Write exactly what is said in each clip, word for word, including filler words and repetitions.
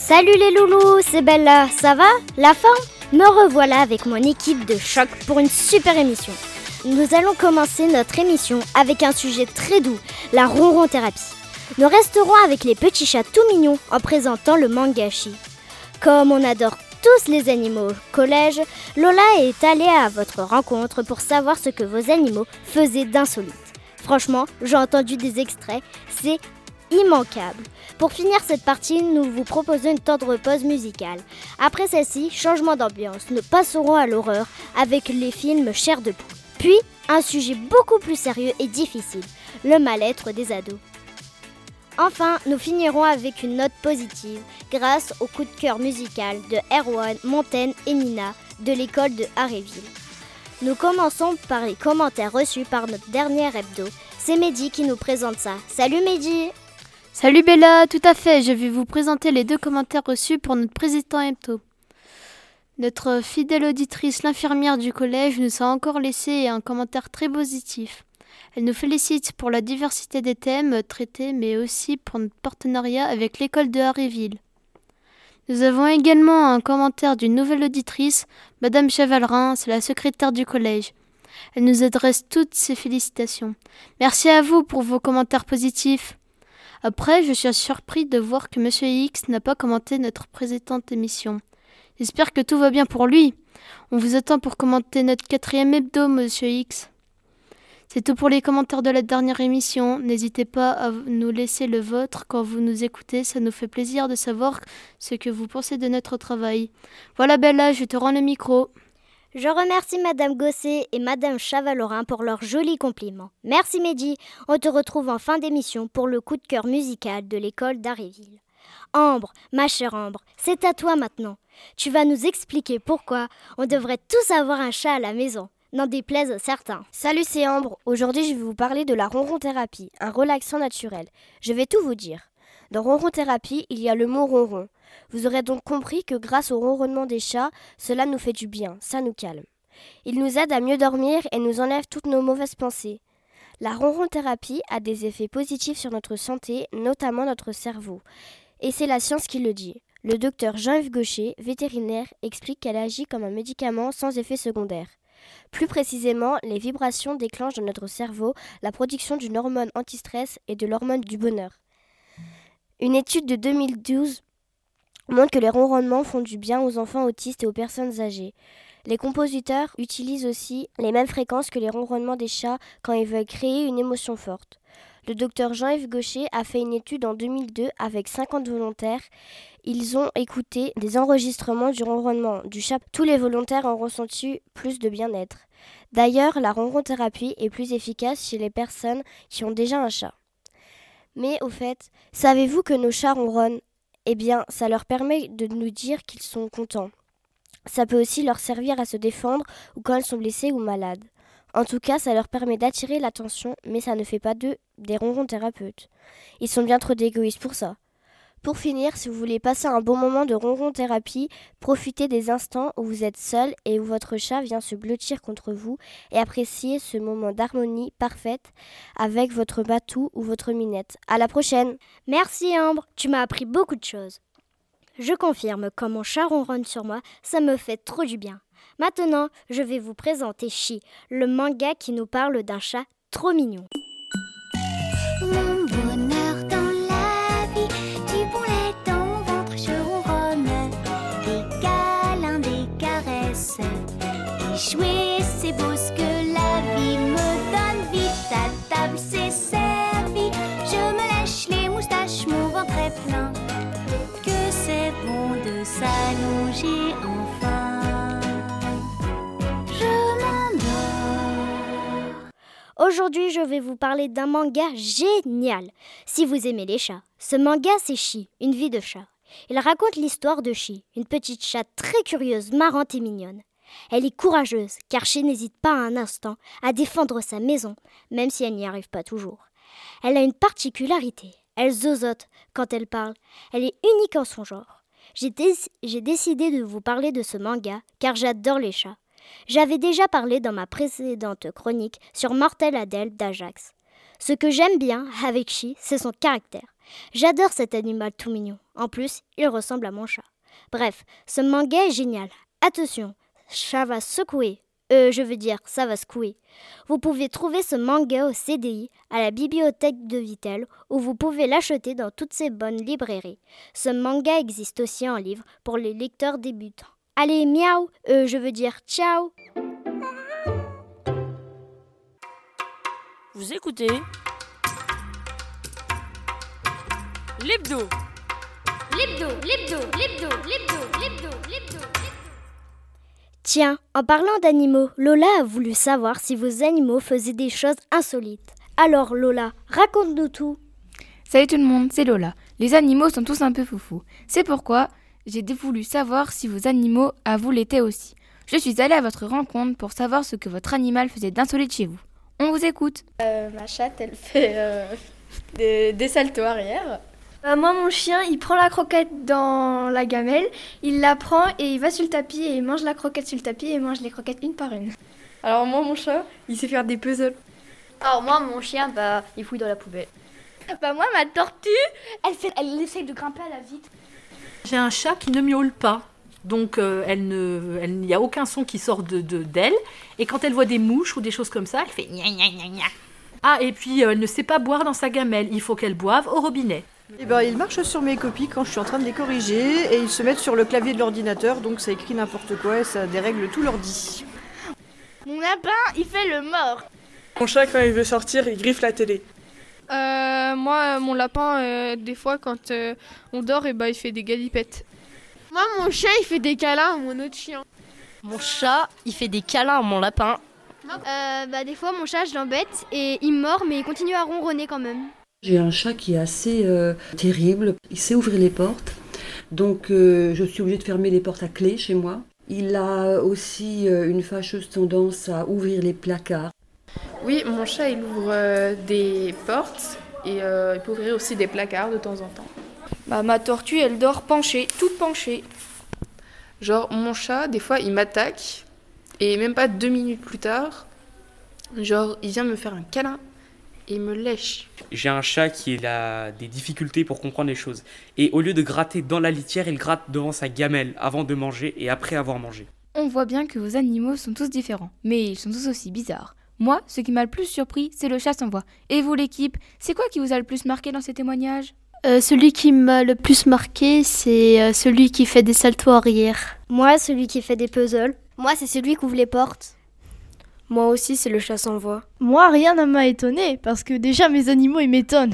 Salut les loulous, c'est Bella, ça va? La forme? Me revoilà avec mon équipe de choc pour une super émission. Nous allons commencer notre émission avec un sujet très doux, la ronron-thérapie. Nous resterons avec les petits chats tout mignons en présentant le manga Chi. Comme on adore tous les animaux au collège, Lola est allée à votre rencontre pour savoir ce que vos animaux faisaient d'insolite. Franchement, j'ai entendu des extraits, c'est immanquable. Pour finir cette partie, nous vous proposons une tendre pause musicale. Après celle-ci, changement d'ambiance, nous passerons à l'horreur avec les films Chair de poule. Puis, un sujet beaucoup plus sérieux et difficile, le mal-être des ados. Enfin, nous finirons avec une note positive grâce au coup de cœur musical de Erwan, Montaigne et Nina de l'école de Harryville. Nous commençons par les commentaires reçus par notre dernière hebdo. C'est Mehdi qui nous présente ça. Salut Mehdi! Salut Bella, tout à fait, je vais vous présenter les deux commentaires reçus pour notre président hebdo. Notre fidèle auditrice, l'infirmière du collège, nous a encore laissé un commentaire très positif. Elle nous félicite pour la diversité des thèmes traités, mais aussi pour notre partenariat avec l'école de Harryville. Nous avons également un commentaire d'une nouvelle auditrice, Madame Chevalrin, c'est la secrétaire du collège. Elle nous adresse toutes ses félicitations. Merci à vous pour vos commentaires positifs. Après, je suis surpris de voir que Monsieur X n'a pas commenté notre précédente émission. J'espère que tout va bien pour lui. On vous attend pour commenter notre quatrième hebdo, Monsieur X. C'est tout pour les commentaires de la dernière émission. N'hésitez pas à nous laisser le vôtre quand vous nous écoutez. Ça nous fait plaisir de savoir ce que vous pensez de notre travail. Voilà Bella, je te rends le micro. Je remercie Madame Gosset et Madame Chavalorin pour leurs jolis compliments. Merci Mehdi. On te retrouve en fin d'émission pour le coup de cœur musical de l'école d'Harryville. Ambre, ma chère Ambre, c'est à toi maintenant. Tu vas nous expliquer pourquoi on devrait tous avoir un chat à la maison. N'en déplaise à certains. Salut, c'est Ambre. Aujourd'hui, je vais vous parler de la ronron-thérapie, un relaxant naturel. Je vais tout vous dire. Dans ronron-thérapie, il y a le mot ronron. Vous aurez donc compris que grâce au ronronnement des chats, cela nous fait du bien, ça nous calme. Il nous aide à mieux dormir et nous enlève toutes nos mauvaises pensées. La ronron-thérapie a des effets positifs sur notre santé, notamment notre cerveau. Et c'est la science qui le dit. Le docteur Jean-Yves Gaucher, vétérinaire, explique qu'elle agit comme un médicament sans effet secondaire. Plus précisément, les vibrations déclenchent dans notre cerveau la production d'une hormone anti-stress et de l'hormone du bonheur. Une étude de deux mille douze montre que les ronronnements font du bien aux enfants autistes et aux personnes âgées. Les compositeurs utilisent aussi les mêmes fréquences que les ronronnements des chats quand ils veulent créer une émotion forte. Le docteur Jean-Yves Gaucher a fait une étude en deux mille deux avec cinquante volontaires. Ils ont écouté des enregistrements du ronronnement du chat. Tous les volontaires ont ressenti plus de bien-être. D'ailleurs, la ronron-thérapie est plus efficace chez les personnes qui ont déjà un chat. Mais au fait, savez-vous que nos chats ronronnent? Eh bien, ça leur permet de nous dire qu'ils sont contents. Ça peut aussi leur servir à se défendre ou quand ils sont blessés ou malades. En tout cas, ça leur permet d'attirer l'attention, mais ça ne fait pas d'eux des ronrons thérapeutes. Ils sont bien trop d'égoïstes pour ça. Pour finir, si vous voulez passer un bon moment de ronron thérapie, profitez des instants où vous êtes seul et où votre chat vient se blottir contre vous et appréciez ce moment d'harmonie parfaite avec votre batou ou votre minette. À la prochaine! Merci Ambre, tu m'as appris beaucoup de choses. Je confirme, quand mon chat ronronne sur moi, ça me fait trop du bien. Maintenant, je vais vous présenter Chi, le manga qui nous parle d'un chat trop mignon. Mon bonheur dans la vie, du bon lait dans mon ventre, je ronronne. Des câlins, des caresses, des jouets, c'est beau ce que la vie me donne. Vite à table, c'est servi, je me lèche les moustaches, mon ventre est plein. Que c'est bon de s'allonger enfin. Aujourd'hui, je vais vous parler d'un manga génial. Si vous aimez les chats, ce manga c'est Chi, une vie de chat. Il raconte l'histoire de Chi, une petite chatte très curieuse, marrante et mignonne. Elle est courageuse, car Chi n'hésite pas un instant à défendre sa maison, même si elle n'y arrive pas toujours. Elle a une particularité, elle zozote quand elle parle. Elle est unique en son genre. J'ai, dé- j'ai décidé de vous parler de ce manga, car j'adore les chats. J'avais déjà parlé dans ma précédente chronique sur Mortel Adèle d'Ajax. Ce que j'aime bien avec Chi, c'est son caractère. J'adore cet animal tout mignon. En plus, il ressemble à mon chat. Bref, ce manga est génial. Attention, ça va secouer. Euh, je veux dire, ça va secouer. Vous pouvez trouver ce manga au C D I, à la bibliothèque de Vittel, ou vous pouvez l'acheter dans toutes ces bonnes librairies. Ce manga existe aussi en livre pour les lecteurs débutants. Allez, miaou, euh, je veux dire ciao. Vous écoutez l'hebdo. L'hebdo, l'hebdo, l'hebdo, l'hebdo, l'hebdo, l'hebdo. Tiens, en parlant d'animaux, Lola a voulu savoir si vos animaux faisaient des choses insolites. Alors Lola, raconte-nous tout. Salut tout le monde, c'est Lola. Les animaux sont tous un peu foufous. C'est pourquoi j'ai voulu savoir si vos animaux à vous l'étaient aussi. Je suis allée à votre rencontre pour savoir ce que votre animal faisait d'insolite chez vous. On vous écoute. Euh, ma chatte, elle fait euh, des, des saltos arrière. Euh, moi, mon chien, il prend la croquette dans la gamelle, il la prend et il va sur le tapis et il mange la croquette sur le tapis et il mange les croquettes une par une. Alors moi, mon chat, il sait faire des puzzles. Alors moi, mon chien, bah, il fouille dans la poubelle. Bah moi, ma tortue, elle, fait, elle essaye de grimper à la vitre. J'ai un chat qui ne miaule pas. Donc euh, elle ne, elle, il n'y a aucun son qui sort de, de, d'elle. Et quand elle voit des mouches ou des choses comme ça, elle fait gna gna gna gna. Ah, et puis euh, elle ne sait pas boire dans sa gamelle. Il faut qu'elle boive au robinet. Eh ben, ils marchent sur mes copies quand je suis en train de les corriger et ils se mettent sur le clavier de l'ordinateur, donc ça écrit n'importe quoi et ça dérègle tout l'ordi. Mon lapin, il fait le mort. Mon chat, quand il veut sortir, il griffe la télé. Euh, moi, mon lapin, euh, des fois, quand euh, on dort, et bah, il fait des galipettes. Moi, mon chien, il fait des câlins à mon autre chien. Mon chat, il fait des câlins à mon lapin. Euh, bah, des fois, mon chat, je l'embête et il mord, mais il continue à ronronner quand même. J'ai un chat qui est assez euh, terrible. Il sait ouvrir les portes, donc euh, je suis obligée de fermer les portes à clé chez moi. Il a aussi euh, une fâcheuse tendance à ouvrir les placards. Oui, mon chat, il ouvre euh, des portes et euh, il peut ouvrir aussi des placards de temps en temps. Bah, ma tortue, elle dort penchée, toute penchée. Genre, mon chat, des fois, il m'attaque et même pas deux minutes plus tard, genre, il vient me faire un câlin et il me lèche. J'ai un chat qui a des difficultés pour comprendre les choses. Et au lieu de gratter dans la litière, il gratte devant sa gamelle avant de manger et après avoir mangé. On voit bien que vos animaux sont tous différents, mais ils sont tous aussi bizarres. Moi, ce qui m'a le plus surpris, c'est le chat sans voix. Et vous, l'équipe, c'est quoi qui vous a le plus marqué dans ces témoignages ? Euh, celui qui m'a le plus marqué, c'est euh, celui qui fait des saltos arrière. Moi, celui qui fait des puzzles. Moi, c'est celui qui ouvre les portes. Moi aussi, c'est le chat sans voix. Moi, rien ne m'a étonné, parce que déjà, mes animaux, ils m'étonnent.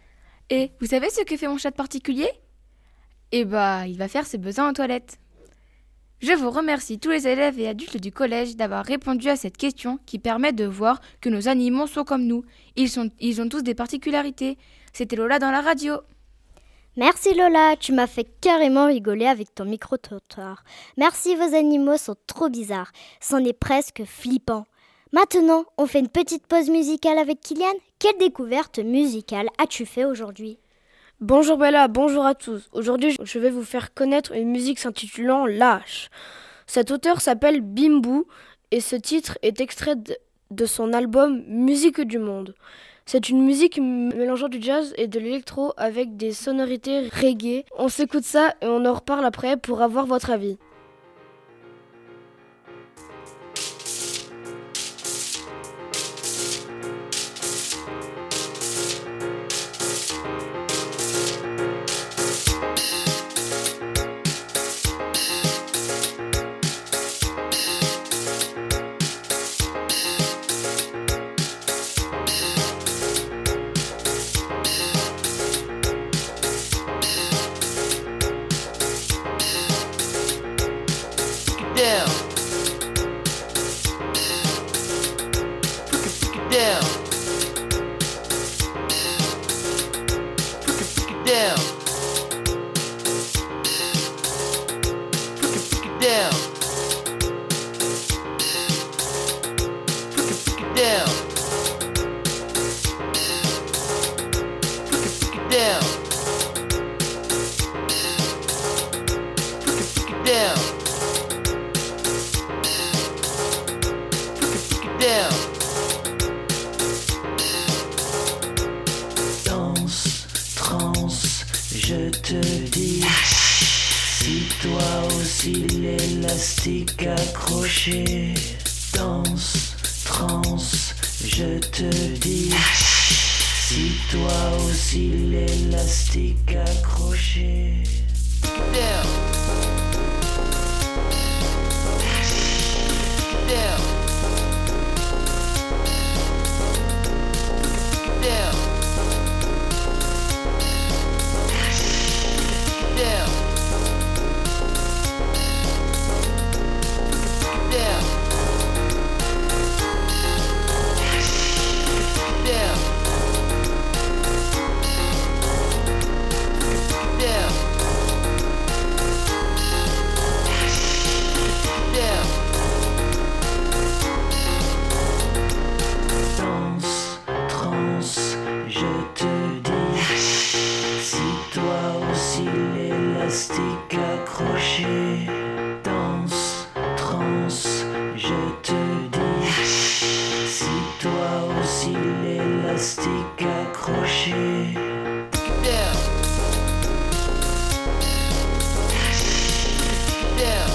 Et vous savez ce que fait mon chat de particulier ? Eh bah, il va faire ses besoins aux toilettes. Je vous remercie tous les élèves et adultes du collège d'avoir répondu à cette question qui permet de voir que nos animaux sont comme nous. Ils, sont, ils ont tous des particularités. C'était Lola dans la radio. Merci Lola, tu m'as fait carrément rigoler avec ton micro-trottoir. Merci, vos animaux sont trop bizarres. C'en est presque flippant. Maintenant, on fait une petite pause musicale avec Kylian. Quelle découverte musicale as-tu fait aujourd'hui ? Bonjour Bella, bonjour à tous. Aujourd'hui, je vais vous faire connaître une musique s'intitulant Lâche. Cet auteur s'appelle Bimbou et ce titre est extrait de son album Musique du Monde. C'est une musique mélangeant du jazz et de l'électro avec des sonorités reggae. On s'écoute ça et on en reparle après pour avoir votre avis. l'élastique accroché. Danse, transe, je te dis. Si toi aussi l'élastique accroché. Yeah. Yeah. Yeah. Yeah. Yeah. Yeah. Yeah. Yeah. Danse, transe, je te dis. Si toi aussi l'élastique accroché. Danse, transe, je te dis. Si toi aussi l'élastique accroché. Yeah. Yeah.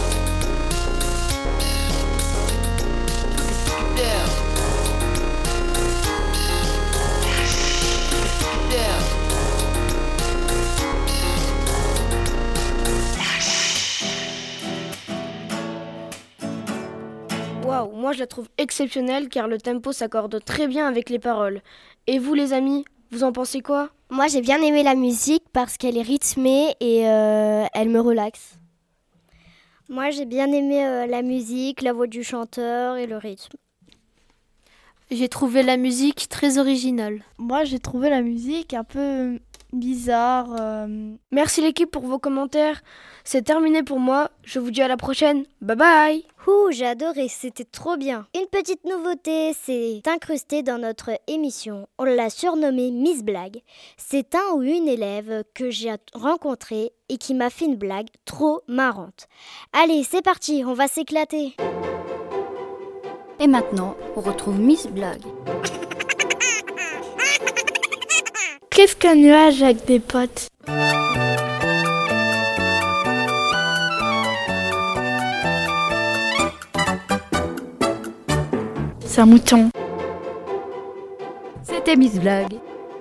Yeah. Yeah. Waouh, moi je la trouve exceptionnelle car le tempo s'accorde très bien avec les paroles. Et vous les amis, vous en pensez quoi ? Moi j'ai bien aimé la musique parce qu'elle est rythmée et euh, elle me relaxe. Moi j'ai bien aimé euh, la musique, la voix du chanteur et le rythme. J'ai trouvé la musique très originale. Moi, j'ai trouvé la musique un peu bizarre. Euh... Merci l'équipe pour vos commentaires. C'est terminé pour moi. Je vous dis à la prochaine. Bye bye. Ouh, j'ai adoré, c'était trop bien. Une petite nouveauté s'est incrustée dans notre émission. On l'a surnommée Miss Blague. C'est un ou une élève que j'ai rencontrée et qui m'a fait une blague trop marrante. Allez, c'est parti, on va s'éclater. Et maintenant, on retrouve Miss Blague. Qu'est-ce qu'un nuage avec des potes ? C'est un mouton. C'était Miss Blague.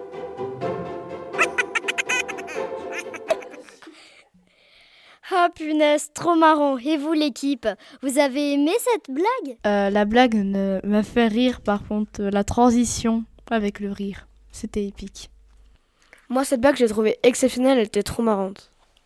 Ah punaise, trop marrant. Et vous l'équipe, vous avez aimé cette blague ? euh, La blague ne m'a fait rire, par contre, la transition avec le rire, c'était épique. Moi cette blague j'ai trouvé exceptionnelle, elle était trop marrante.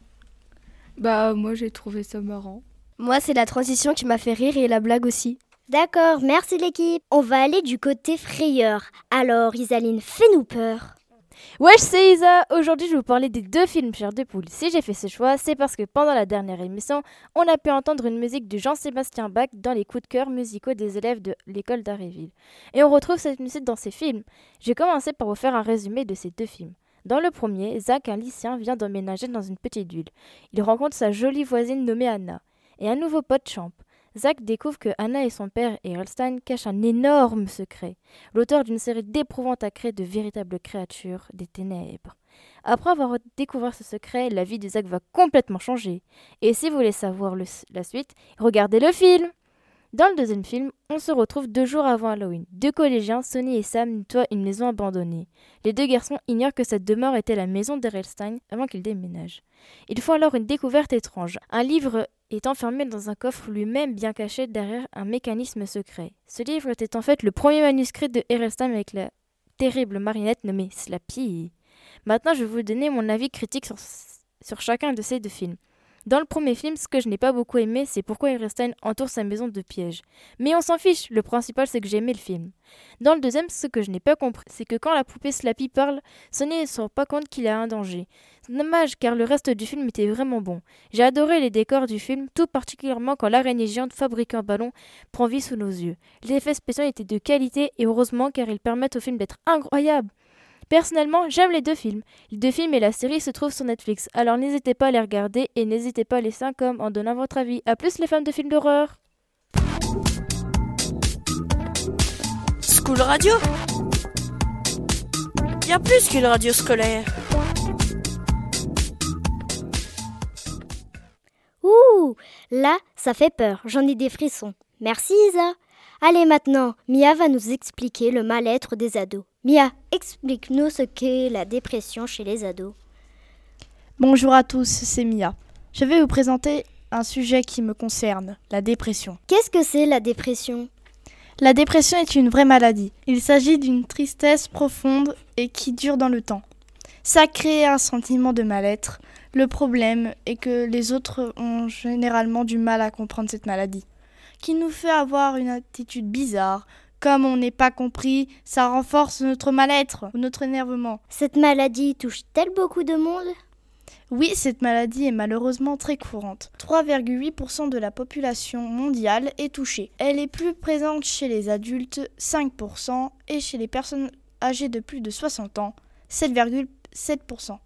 Bah moi j'ai trouvé ça marrant. Moi c'est la transition qui m'a fait rire et la blague aussi. D'accord, merci l'équipe. On va aller du côté frayeur. Alors Isaline, fais-nous peur. Wesh, c'est Isa. Aujourd'hui, je vais vous parler des deux films Chair de poule. Si j'ai fait ce choix, c'est parce que pendant la dernière émission, on a pu entendre une musique de Jean-Sébastien Bach dans les coups de cœur musicaux des élèves de l'école d'Harréville. Et on retrouve cette musique dans ces films. J'ai commencé par vous faire un résumé de ces deux films. Dans le premier, Zach, un lycéen, vient d'emménager dans une petite ville. Il rencontre sa jolie voisine nommée Anna et un nouveau pote Champ. Zach découvre que Anna et son père, Erlstein, cachent un énorme secret, l'auteur d'une série d'éprouvantes à créer de véritables créatures des ténèbres. Après avoir découvert ce secret, la vie de Zach va complètement changer. Et si vous voulez savoir le, la suite, regardez le film. Dans le deuxième film, on se retrouve deux jours avant Halloween. Deux collégiens, Sonny et Sam, nettoient une maison abandonnée. Les deux garçons ignorent que cette demeure était la maison d'Erlstein avant qu'ils déménagent. Ils font alors une découverte étrange. Un livre est enfermé dans un coffre lui-même bien caché derrière un mécanisme secret. Ce livre était en fait le premier manuscrit de Erlstein avec la terrible marionnette nommée Slappy. Maintenant, je vais vous donner mon avis critique sur, sur chacun de ces deux films. Dans le premier film, ce que je n'ai pas beaucoup aimé, c'est pourquoi Erlstein entoure sa maison de pièges. Mais on s'en fiche, le principal c'est que j'ai aimé le film. Dans le deuxième, ce que je n'ai pas compris, c'est que quand la poupée Slappy parle, Sonny ne se rend pas compte qu'il a un danger. C'est dommage car le reste du film était vraiment bon. J'ai adoré les décors du film, tout particulièrement quand l'araignée géante fabriquée en ballon prend vie sous nos yeux. Les effets spéciaux étaient de qualité et heureusement car ils permettent au film d'être incroyable. Personnellement, j'aime les deux films. Les deux films et la série se trouvent sur Netflix, alors n'hésitez pas à les regarder et n'hésitez pas à laisser un com en donnant votre avis. A plus les fans de films d'horreur. School Radio, bien plus qu'une radio scolaire. Ouh, là, ça fait peur, j'en ai des frissons. Merci Isa. Allez maintenant, Mia va nous expliquer le mal-être des ados. Mia, explique-nous ce qu'est la dépression chez les ados. Bonjour à tous, c'est Mia. Je vais vous présenter un sujet qui me concerne, la dépression. Qu'est-ce que c'est la dépression ? La dépression est une vraie maladie. Il s'agit d'une tristesse profonde et qui dure dans le temps. Ça crée un sentiment de mal-être. Le problème est que les autres ont généralement du mal à comprendre cette maladie, qui nous fait avoir une attitude bizarre. Comme on n'est pas compris, ça renforce notre mal-être ou notre énervement. Cette maladie touche-t-elle beaucoup de monde ? Oui, cette maladie est malheureusement très courante. trois virgule huit pour cent de la population mondiale est touchée. Elle est plus présente chez les adultes, cinq pour cent, et chez les personnes âgées de plus de soixante ans, sept virgule sept pour cent.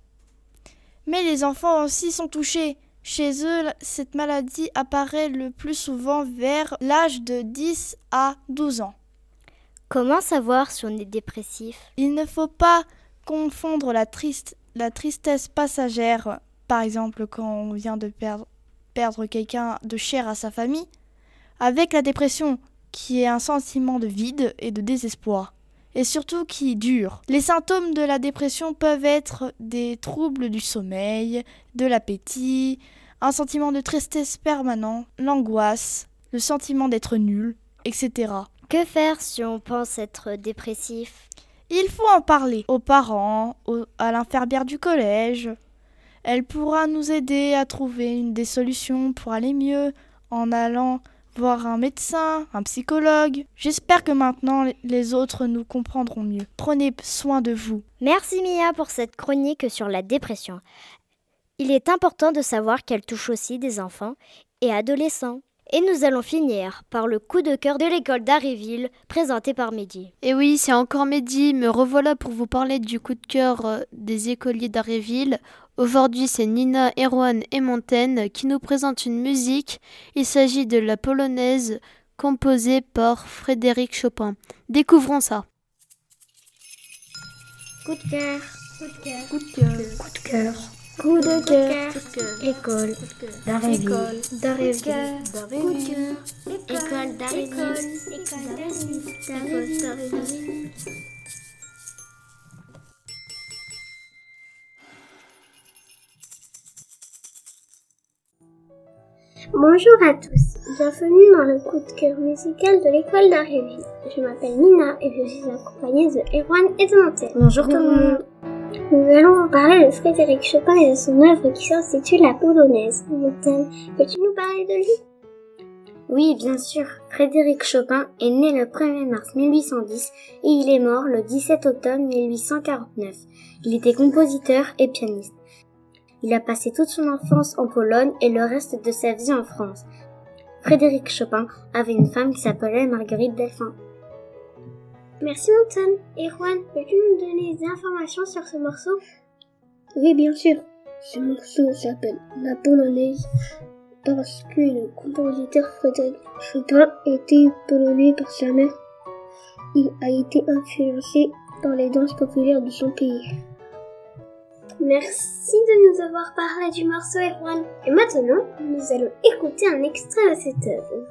Mais les enfants aussi sont touchés. Chez eux, cette maladie apparaît le plus souvent vers l'âge de dix à douze ans. Comment savoir si on est dépressif ? Il ne faut pas confondre la, triste, la tristesse passagère, par exemple quand on vient de perdre, perdre quelqu'un de cher à sa famille, avec la dépression, qui est un sentiment de vide et de désespoir, et surtout qui dure. Les symptômes de la dépression peuvent être des troubles du sommeil, de l'appétit, un sentiment de tristesse permanent, l'angoisse, le sentiment d'être nul, et cetera. Que faire si on pense être dépressif ? Il faut en parler aux parents, aux, à l'infirmière du collège. Elle pourra nous aider à trouver une des solutions pour aller mieux en allant voir un médecin, un psychologue. J'espère que maintenant les autres nous comprendront mieux. Prenez soin de vous. Merci Mia pour cette chronique sur la dépression. Il est important de savoir qu'elle touche aussi des enfants et adolescents. Et nous allons finir par le coup de cœur de l'école d'Harryville, présenté par Mehdi. Et oui, c'est encore Mehdi, me revoilà pour vous parler du coup de cœur euh, des écoliers d'Harryville. Aujourd'hui, c'est Nina, Erwan et Montaigne qui nous présentent une musique. Il s'agit de la polonaise composée par Frédéric Chopin. Découvrons ça. Coup de cœur, coup de cœur, coup de cœur, coup de cœur. Coup de cœur, école d'Harryville, d'Harryville, coup de cœur, école d'Harryville, école d'Harryville. Bonjour à tous, bienvenue dans le coup de cœur musical de l'école d'Harryville. Je m'appelle Nina et je suis accompagnée de Erwan et de Montaigne. Bonjour tout le monde. Nous allons vous parler de Frédéric Chopin et de son œuvre qui s'intitule La Polonaise. Montaigne, peux-tu nous parler de lui ? Oui, bien sûr. Frédéric Chopin est né le premier mars mille huit cent dix et il est mort le dix-sept octobre mille huit cent quarante-neuf. Il était compositeur et pianiste. Il a passé toute son enfance en Pologne et le reste de sa vie en France. Frédéric Chopin avait une femme qui s'appelait Marguerite Delphin. Merci Montaigne. Erwan, peux-tu nous donner des informations sur ce morceau ? Oui, bien sûr. Ce morceau s'appelle La Polonaise parce que le compositeur Frédéric Chopin était polonais par sa mère. Il a été influencé par les danses populaires de son pays. Merci de nous avoir parlé du morceau, Erwan. Et maintenant, nous allons écouter un extrait de cette œuvre.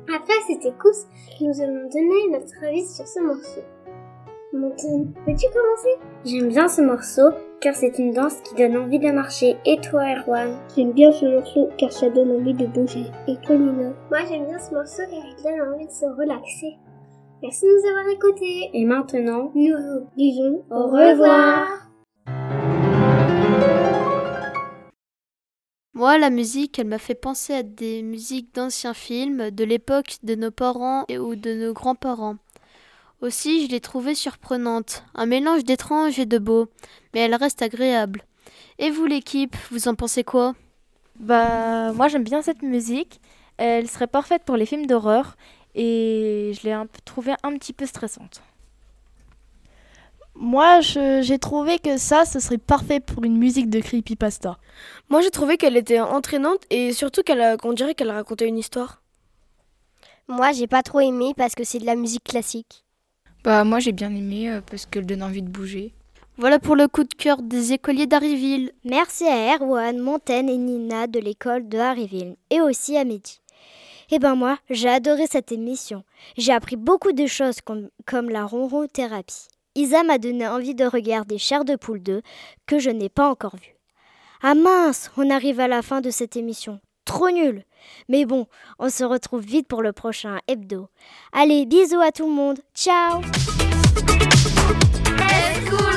Après, c'était Kous qui nous allons donner notre avis sur ce morceau. Montagne, peux-tu commencer? J'aime bien ce morceau car c'est une danse qui donne envie de marcher. Et toi, Erwan? J'aime bien ce morceau car ça donne envie de bouger. Et toi, Nina? Moi, j'aime bien ce morceau car il donne envie de se relaxer. Merci de nous avoir écoutés. Et maintenant, nous vous disons au revoir. Moi, la musique, elle m'a fait penser à des musiques d'anciens films, de l'époque de nos parents et ou de nos grands-parents. Aussi, je l'ai trouvée surprenante, un mélange d'étrange et de beau, mais elle reste agréable. Et vous, l'équipe, vous en pensez quoi? Bah, moi j'aime bien cette musique, elle serait parfaite pour les films d'horreur, et je l'ai un peu, trouvée un petit peu stressante. Moi, je- j'ai trouvé que ça, ce serait parfait pour une musique de creepypasta. Moi, j'ai trouvé qu'elle était entraînante et surtout qu'elle a- qu'on dirait qu'elle racontait une histoire. Moi, j'ai pas trop aimé parce que c'est de la musique classique. Bah moi j'ai bien aimé euh, parce qu'elle donne envie de bouger. Voilà pour le coup de cœur des écoliers d'Harryville. Merci à Erwan, Montaigne et Nina de l'école de Harryville et aussi à Mehdi. Eh ben moi, j'ai adoré cette émission. J'ai appris beaucoup de choses comme, comme la ronron-thérapie. Isa m'a donné envie de regarder Chair de poule deux que je n'ai pas encore vu. Ah mince, on arrive à la fin de cette émission. Trop nul. Mais bon, on se retrouve vite pour le prochain hebdo. Allez, bisous à tout le monde. Ciao. Let's go